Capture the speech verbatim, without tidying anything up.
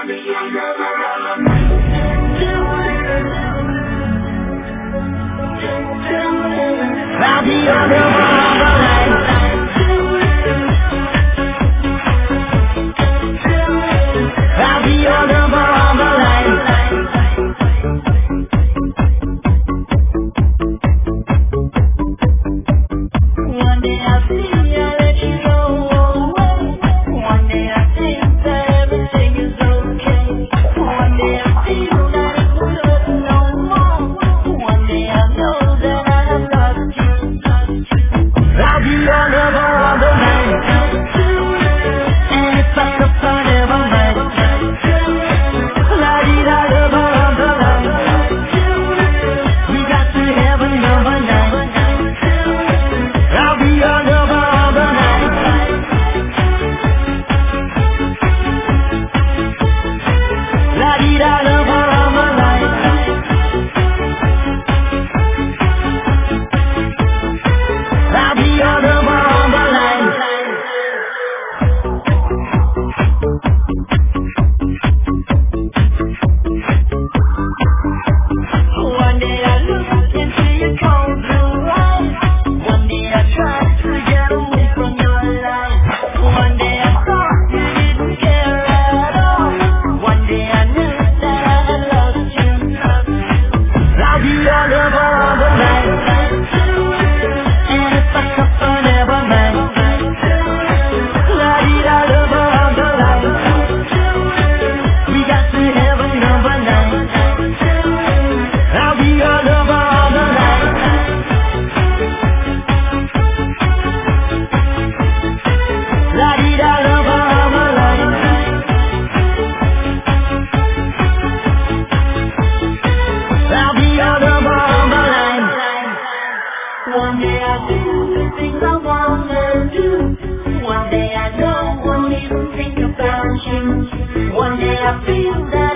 I'll be on the line. I'll be on the line. One day I'll see you, let you go away. One day I think that everything is okay. One day I feel that it won't hurt no more. One day I know that I have loved you. I'll be on the line. And it's like a forever night. La di da da ba da da. We got to heaven number nine. I'll be on the line. La di da da ba da da. I'll be on the line. One day I look into your cold blue eyes. One day I tried to get away from your life. One day I thought you didn't care at all. One day I knew that I had lost you. I'll be on the line. And it's like a forever night. La di da da ba da da. We got to heaven number nine. I'll be on the line. La di da da ba da da. I'll be on the line. One day I do the things I wanna do. One day I don't won't even think about you. One day I feel that